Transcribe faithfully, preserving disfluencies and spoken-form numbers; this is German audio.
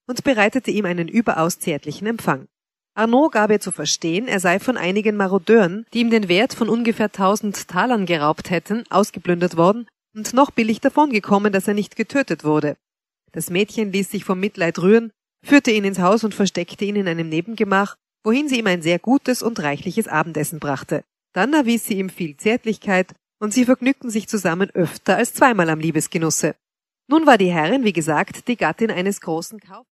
und bereitete ihm einen überaus zärtlichen Empfang. Arnaud gab ihr zu verstehen, er sei von einigen Marodeuren, die ihm den Wert von ungefähr tausend Talern geraubt hätten, ausgeplündert worden und noch billig davongekommen, dass er nicht getötet wurde. Das Mädchen ließ sich vom Mitleid rühren, führte ihn ins Haus und versteckte ihn in einem Nebengemach, wohin sie ihm ein sehr gutes und reichliches Abendessen brachte. Dann erwies sie ihm viel Zärtlichkeit, und sie vergnügten sich zusammen öfter als zweimal am Liebesgenusse. Nun war die Herrin, wie gesagt, die Gattin eines großen Kaufmanns.